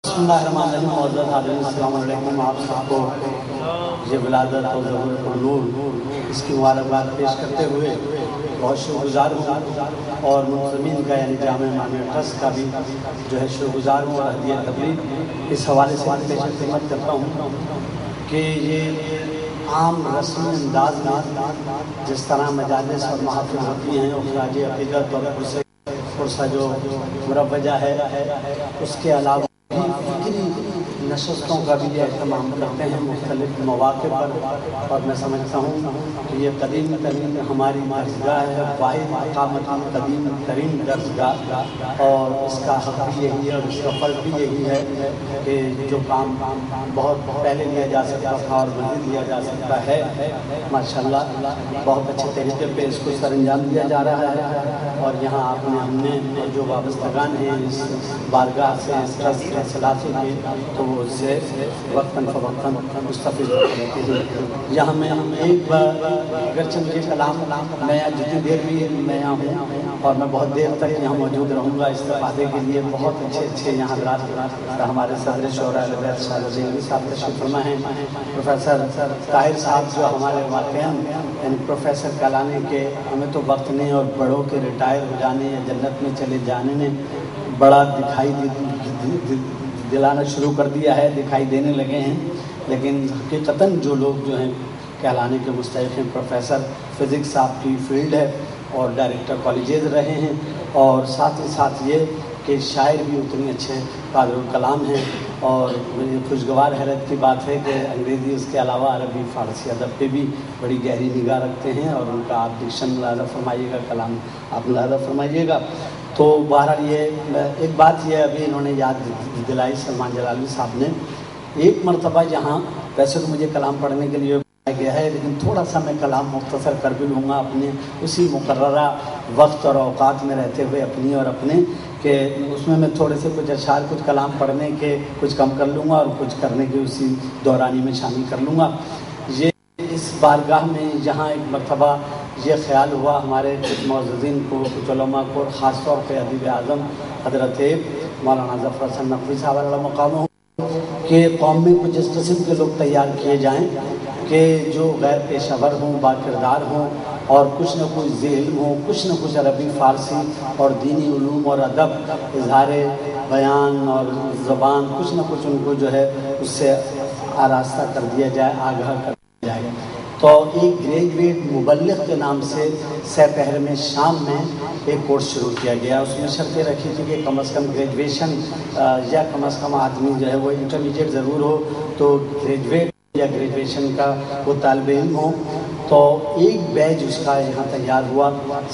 بسم اللہ الرحمن الرحیم. معزز حاضرین السلام علیکم. آپ سب کو یہ ولادت اور ظہور نور اس کی مبارکباد پیش کرتے ہوئے بہت شکر گزار ہوں، اور منظمین کا یعنی جامع امامیہ ٹرسٹ کا بھی جو ہے شکر گزار ہوں، اور ہدیہ تبلیغ اس حوالے سے پیش خدمت کرتا ہوں کہ یہ عام رسمی انداز میں جس طرح مجالس اور محافل ہوتی ہیں اخراج عقیدت اور پرسہ جو مروجہ ہے اس کے علاوہ فکری نشستوں کا بھی اہتمام کرتے ہیں مختلف مواقع پر، اور میں سمجھتا ہوں کہ یہ قدیم ترین ہماری درسگاہ ہے، واحد مقامتی قدیم ترین درسگاہ، اور اس کا حق بھی یہی ہے اور اس کا فرض بھی یہی ہے کہ جو کام بہت پہلے لیا جا سکتا تھا اور مزید لیا جا سکتا ہے، ماشاءاللہ بہت اچھے طریقے پہ اس کو سر انجام دیا جا رہا ہے. اور یہاں آپ نے ہم نے جو وابستگان ہیں اس بارگاہ سے اس ٹرسٹ کے سلاسل کے، تو وہ اس سے وقتاً فوقتاً مستفید ہوتے ہیں. یہاں میں ایک بار اگرچہ مجھے کلام میں جتنی دیر بھی میں یہاں ہوں اور میں بہت دیر تک یہاں موجود رہوں گا استفادے کے لیے. بہت اچھے یہاں حضرات ہمارے صدر شورا اہل بیت شاہ رضی صاحب تشریف فرما ہیں، پروفیسر طاہر صاحب جو ہمارے واقعاً یعنی پروفیسر کہلانے کے ہمیں تو وقت نے اور بڑوں کے ریٹائر ہو جانے یا جنت میں چلے جانے نے بڑا دکھائی دلانا شروع کر دیا ہے، دکھائی دینے لگے ہیں، لیکن حقیقتاً جو لوگ جو ہیں کہلانے کے مستحق ہیں. پروفیسر فزکس آپ کی فیلڈ ہے اور ڈائریکٹر کالجز رہے ہیں، اور ساتھ ہی ساتھ یہ کہ شاعر بھی اتنے اچھے قادر الکلام ہیں. اور خوشگوار حیرت کی بات ہے کہ انگریزی اس کے علاوہ عربی فارسی ادب پہ بھی بڑی گہری نگاہ رکھتے ہیں، اور ان کا آپ ڈکشن ملاحظہ فرمائیے گا، کلام آپ ملاحظہ فرمائیے گا. تو بہرحال یہ ایک بات یہ ابھی انہوں نے یاد دلائی سلمان جلالی صاحب نے، ایک مرتبہ یہاں ویسے تو مجھے کلام پڑھنے کے لیے گیا ہے لیکن تھوڑا سا میں کلام مختصر کر بھی لوں گا اپنے اسی مقررہ وقت اور اوقات میں رہتے ہوئے اپنی اور اپنے، کہ اس میں تھوڑے سے کچھ اشعار کچھ کلام پڑھنے کے کچھ کم کر لوں گا اور کچھ کرنے کے اسی دورانی میں شامل کر لوں گا. یہ اس بارگاہ میں یہاں ایک مرتبہ یہ خیال ہوا ہمارے کچھ معززین کو، کچھ علماء کو، اور خاص طور پہ ادیب اعظم حضرت مولانا ظفر حسن نقوی صاحب علیہ مقام ہوں کہ قوم میں کچھ اس قسم کے لوگ تیار کیے جائیں کہ جو غیر پیشہ ور ہوں، با کردار ہوں، اور کچھ نہ کچھ ذی علم ہوں، کچھ نہ کچھ عربی فارسی اور دینی علوم اور ادب، اظہار بیان اور زبان، کچھ نہ کچھ ان کو جو ہے اس سے آراستہ کر دیا جائے، آگاہ کر دیا جائے. تو ایک گریجویٹ مبلغ کے نام سے سہ پہر میں شام میں ایک کورس شروع کیا گیا. اس میں شرطیں رکھی تھی کہ کم از کم گریجویشن یا کم از کم آدمی جو ہے وہ انٹرمیڈیٹ ضرور ہو، تو گریجویٹ یا گریجویشن کا وہ طالب علم ہو. تو ایک بیچ اس کا یہاں تیار ہوا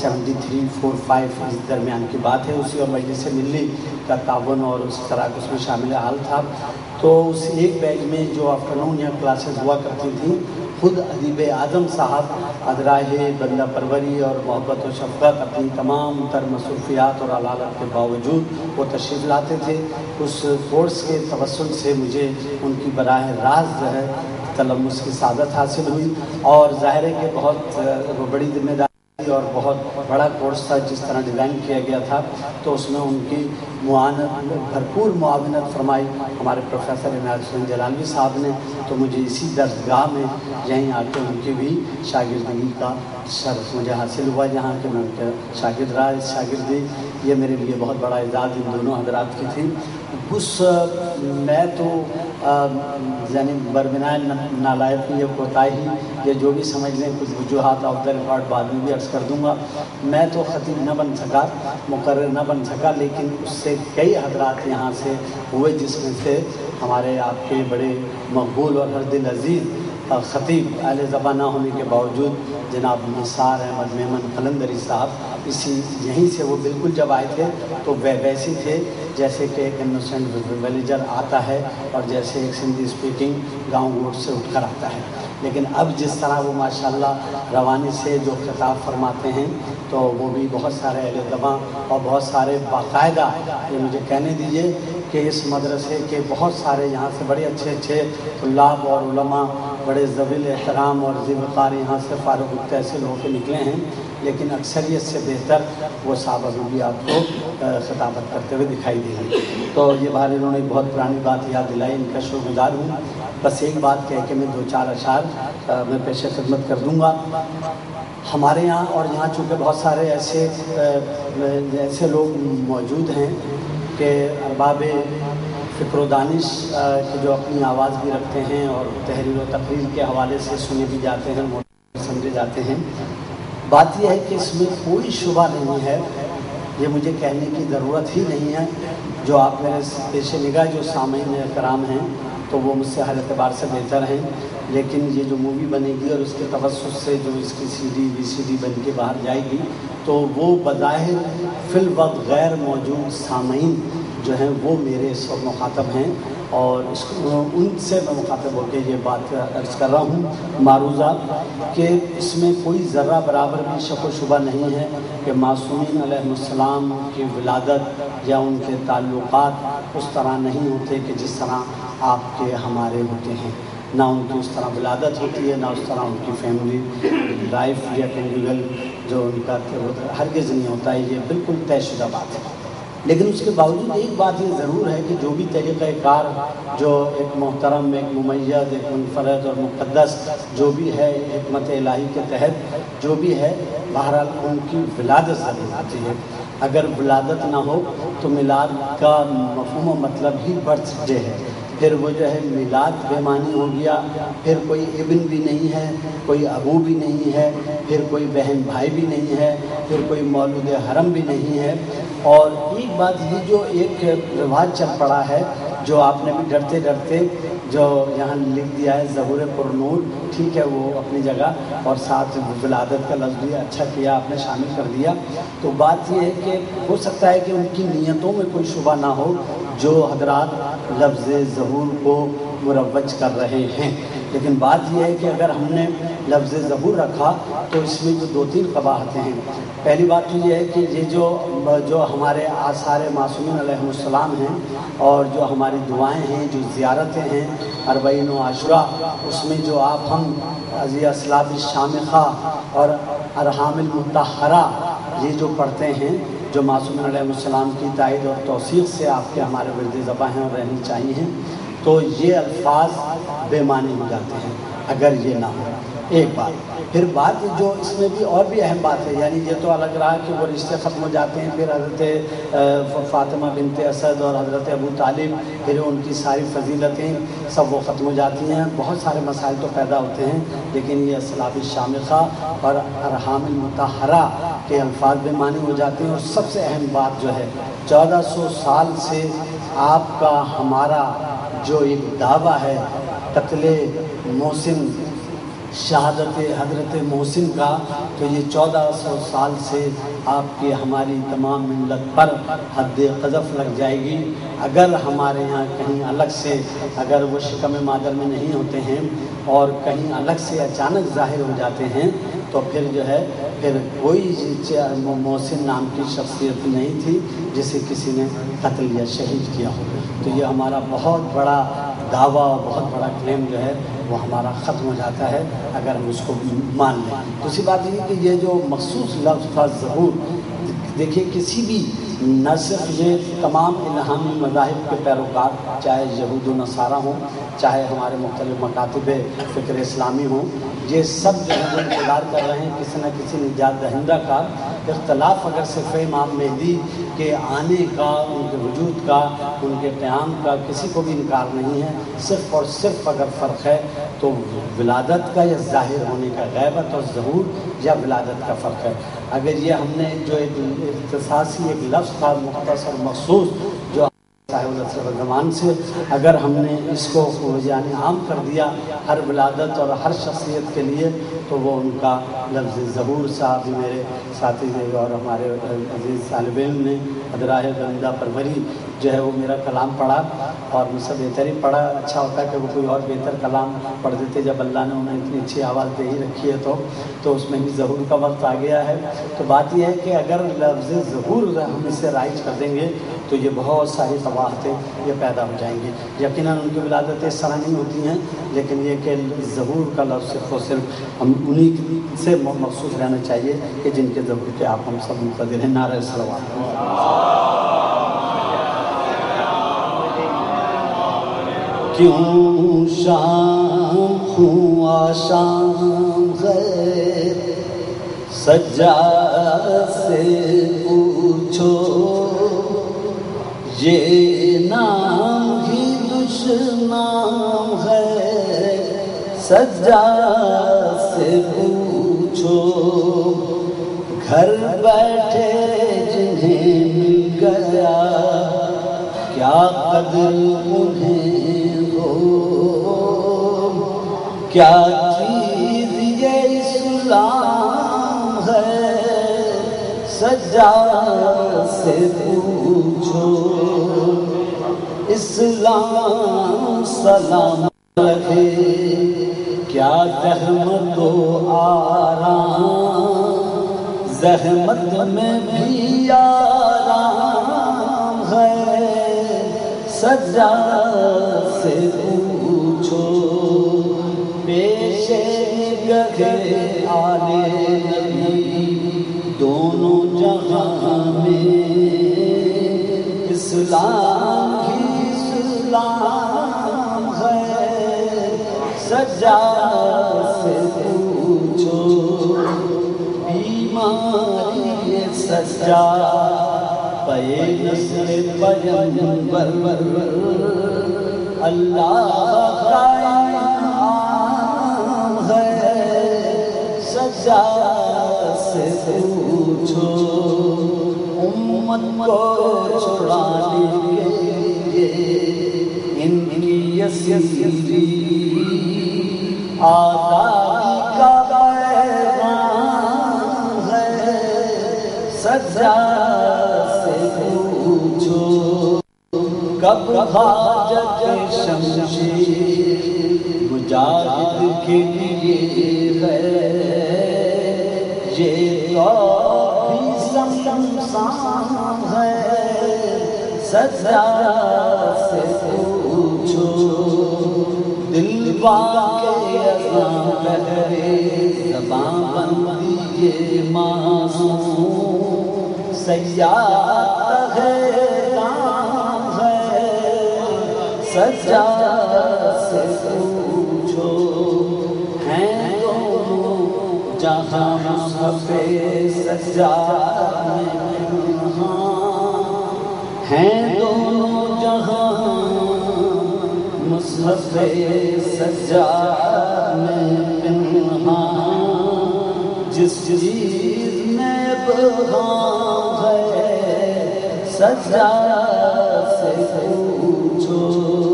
73-45 اس درمیان کی بات ہے. اسی اور مجلس ملی کا تعاون اور اس طرح اس میں شامل حال تھا. تو اس ایک بیچ میں جو آفٹرنون یا کلاسز ہوا کرتی تھیں، خود ادیب اعظم صاحب ادراہ بندہ پروری اور محبت و شفقت اپنی تمام تر مصروفیات اور علالت کے باوجود وہ تشریف لاتے تھے. اس کورس کے توسل سے مجھے ان کی براہ راست جو ہے تلمس کی سعادت حاصل ہوئی، اور ظاہر ہے کہ بہت بڑی ذمہ داری اور بہت بڑا کورس تھا جس طرح ڈیزائن کیا گیا تھا. تو اس میں ان کی معاونت، بھرپور معاونت فرمائی ہمارے پروفیسر عنایت حسین جلالی صاحب نے. تو مجھے اسی درسگاہ میں یہیں آ کے ان کی بھی شاگردگی کا شرف مجھے حاصل ہوا، جہاں کہ میں ان کے شاگرد رہا. اس شاگردی یہ میرے لیے بہت بڑا اعزاز ان دونوں حضرات کی تھی. میں تو یعنی بربنائے نالائقی یا کوتاہی یا جو بھی سمجھ لیں کچھ وجوہات آف دا ریکارڈ بعد میں بھی عرض کر دوں گا. میں تو خطیب نہ بن سکا، مقرر نہ بن سکا، لیکن اس سے کئی حضرات یہاں سے ہوئے، جس میں سے ہمارے آپ کے بڑے مقبول اور ہر دل عزیز خطیب اہل زبان نہ ہونے کے باوجود جناب نثار احمد میمن قلندری صاحب، یہیں سے وہ بالکل جب آئے تھے تو ویسے تھے جیسے کہ ایک انوسنٹ ویلیجر آتا ہے اور جیسے ایک سندھی اسپیکنگ گاؤں گوٹ سے اٹھ کر آتا ہے. لیکن اب جس طرح وہ ماشاءاللہ روانی سے جو خطاب فرماتے ہیں تو وہ بھی بہت سارے اہل زبان اور بہت سارے باقاعدہ، یہ مجھے کہنے دیجئے کہ اس مدرسے کے بہت سارے یہاں سے بڑے اچھے طلاب اور علماء बड़े ज़वील एहतराम और ज़िम्मेदार यहाँ से फारूक ऐसे लोगों के निकले हैं, लेकिन अक्सरियत से बेहतर वो साहब अभी भी आपको खिताबत करते हुए दिखाई देंगे। तो ये बार इन्होंने बहुत पुरानी बात याद दिलाई, इनका शुक्रगुजार हूँ। बस एक बात कह के मैं 2-4 अशार मैं पेश खिदमत कर दूँगा। हमारे यहाँ और यहाँ चूँकि बहुत सारे ऐसे लोग मौजूद हैं कि अरबाब फ़िक्र दानिश के जो अपनी आवाज़ भी रखते हैं और तहरीर व तकरीर के हवाले से सुने भी जाते हैं, समझे जाते हैं। बात यह है कि इसमें कोई शुबा नहीं है, ये मुझे कहने की ज़रूरत ही नहीं है। जो आप मेरे पेश निगाह जो सामीन कराम हैं तो वो मुझसे हर एतबार से बेहतर हैं, लेकिन ये जो मूवी बनेगी और उसके तवस्सुस से जो इसकी CD VCD बन के बाहर जाएगी तो वो बज़ाहिर फ़िल वक्त गैर मौजूद सामीन जो हैं वो मेरे इस वक्त मुखातब हैं और उनसे मैं मुखातब होकर ये बात अर्ज़ कर रहा हूँ मारूज़ा कि इसमें कोई ज़र्रा बराबर भी शक व शुबा नहीं है कि मासूमीन अलैहिस्सलाम की विलादत या उनके ताल्लुक़ात उस तरह नहीं होते कि जिस तरह आपके हमारे होते हैं। ना उनकी उस तरह विलादत होती है, ना उस तरह उनकी फैमिली लाइफ या कंजुगल जो उनका हरगिज़ नहीं होता है, ये बिल्कुल तयशुदा बात है। लेकिन उसके बावजूद एक बात ये ज़रूर है कि जो भी तरीक़ाकार जो एक मोहतरम, एक मुमय्यज़, एक मुनफ़रद और मुक़द्दस जो भी है हिकमत इलाही के तहत जो भी है, बहरहाल उनकी विलादत ज़रूर होती है। अगर विलादत ना हो तो मिलाद का मफ़हूम व मतलब ही बर्थडे है, फिर वो जो है मिलाद बेमानी हो गया, फिर कोई इब्न भी नहीं है, कोई अबू भी नहीं है, फिर कोई बहन भाई भी नहीं है, फिर कोई मौलूद हरम भी नहीं है। और एक बात ये जो एक रिवाज चल पड़ा है जो आपने भी डरते डरते जो यहाँ लिख दिया है ज़बूर पुरनूर, ठीक है वो अपनी जगह, और साथ विलादत का लफ्ज़ भी अच्छा किया आपने, शामिल कर दिया। तो बात ये है कि हो सकता है कि उनकी नीयतों में कोई शुबा ना हो जो हजरात लफ्ज़ ज़बूर को मुरव्वज कर रहे हैं, लेकिन बात यह है कि अगर हमने लफ्ज़ ज़बूर रखा तो इसमें जो 2-3 कबाहतें हैं। पहली बात तो ये है कि ये जो हमारे आसार मासूमीन अलैहिस्सलाम हैं और जो हमारी दुआएं हैं, जो ज़ियारतें हैं अरबईन व आशुरा, उसमें जो आप हम अज़ी असलाब शामिखा और अरहामिल मुत्तहरा ये जो पढ़ते हैं, जो मासूमीन अलैहिस्सलाम की ताईद और तौसीक़ से आपके हमारे विर्द ज़बा हैं और रहनी चाहिए, तो ये अल्फाज बेमानी हो जाते हैं अगर ये ना हो। एक बात, फिर बात जो इसमें भी और भी अहम बात है, यानी ये तो अलग रहा कि वो रिश्ते ख़त्म हो जाते हैं, फिर हज़रत फ़ातिमा बिन्त असद और हज़रत अबू तालिब, फिर उनकी सारी फजीलतें सब वो ख़त्म हो जाती हैं, बहुत सारे मसाइल तो पैदा होते हैं, लेकिन ये असलाब शामिखा और अरहामिल मुत्तहरा के अल्फाज बेमानी हो जाते हैं। और सबसे अहम बात जो है 1400 साल से आपका हमारा जो एक दावा है कत्ले मोहसिन, शहादत हज़रत मोहसिन का, तो ये 1400 साल से आपकी हमारी तमाम मिल्लत पर हद क़ज़फ़ लग जाएगी अगर हमारे यहाँ कहीं अलग से, अगर वो शिकम मादर में नहीं होते हैं और कहीं अलग से अचानक ज़ाहिर हो जाते हैं, तो फिर जो है फिर कोई मोहसिन नाम की शख्सियत नहीं थी जिसे किसी ने कत्ल या शहीद किया हो। तो ये हमारा बहुत बड़ा दावा, बहुत बड़ा क्लेम जो है वो हमारा ख़त्म हो जाता है अगर हम उसको मान लें। दूसरी बात ये कि ये जो मखसूस लफ्ज़ था ज़हूर, देखिए किसी भी न सिर्फ ये तमाम इल्हामी मज़ाहिब के पैरोकार, चाहे यहूद व नसारा हों, चाहे हमारे मुख्तलिफ़ मकातिब फ़िक्र इस्लामी हों, ये सब जो है वो इंतज़ार कर रहे हैं किसी न किसी निजात दहिंदा का। इख्तलाफ अगर सिर्फ इमाम मेहदी के आने का, उनके वजूद का, उनके क़याम का किसी को भी इनकार नहीं है, सिर्फ़ और सिर्फ अगर फ़र्क है तो विलादत का या ज़ाहिर होने का, गैबत और ज़हूर या विलादत का फ़र्क है। अगर ये हमने जो एक इख्तिसासी एक लफ्ज़ था मुख्तसर मखसूस जो ज़मान से अगर हमने इसको यानी आम कर दिया हर विलादत और हर शख्सियत के लिए, तो वो उनका लफ्ज़ ज़हूर साहब मेरे साथी और हमारे अज़ीज़ तालिब इल्म ने अदराह बंदा परवरी जो है वो मेरा कलाम पढ़ा और मुझसे बेहतर ही पढ़ा। अच्छा होता कि वो कोई और बेहतर कलाम पढ़ देते, जब अल्लाह ने उन्हें इतनी अच्छी आवाज़ दे ही रखी है तो उसमें भी ज़हूर का वक्त आ गया है। तो बात यह है कि अगर लफ्ज़ ज़हूर हम इसे राइज कर देंगे تو یہ بہت ساری قباحتیں یہ پیدا ہو جائیں گی۔ یقیناً ان کی ولادتیں اس طرح نہیں ہوتی ہیں، لیکن یہ کہ ظہور کا لفظ صرف و صرف ہم انہی سے مخصوص رہنا چاہیے کہ جن کے ظہور کے آپ ہم سب منتظر ہیں۔ نعرہ صلوات۔ کیوں شام ہوں آشام غیر سجاد سے پوچھو، یہ نام ہی دشنام ہے، سجاد سے پوچھو، گھر بیٹھے جنہیں مل گیا کیا قدر انہیں ہو، کیا چیز یہ اسلام ہے، سجاد سے پوچھو، اسلام سلام رکھے کیا زحمت و آرام، زحمت میں بھی آرام ہے، سجاد سے پوچھو، پیشے گگے آلے نبی دونوں جہاں میں، اسلام ہی اسلام ہے، سجاد سے پوچھو، بیماری سجاد پے نسل پیغمبر اللہ کا انعام ہے، سجاد سے پوچھو، امت کو چھڑانے کے لیے ان کی یسیری آزادی کا پیغام ہے، سجاد سے پوچھو، کب حاجت شمشیر مجاہد کے لیے ہے، یہ تو بھی شمشان ہے، سجاد سے پوچھو، دل واقع ازاں لہرے زباں بندی یہ معصوم سیاد ہے، نام ہے، سجاد سے پوچھو، ہیں دونوں جہاں مصحف سجاد میں پنہاں، ہیں دونوں جہاں مصحف سجاد میں پنہاں، جس چیز میں بہاں ہے، سجاد سے پوچھو،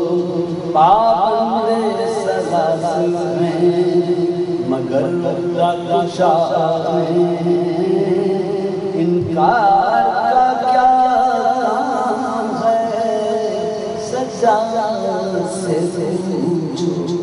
پابند سلاسل میں مگر گشا میں، انکار کا کیا کام ہے، سجاد سے پوچھو۔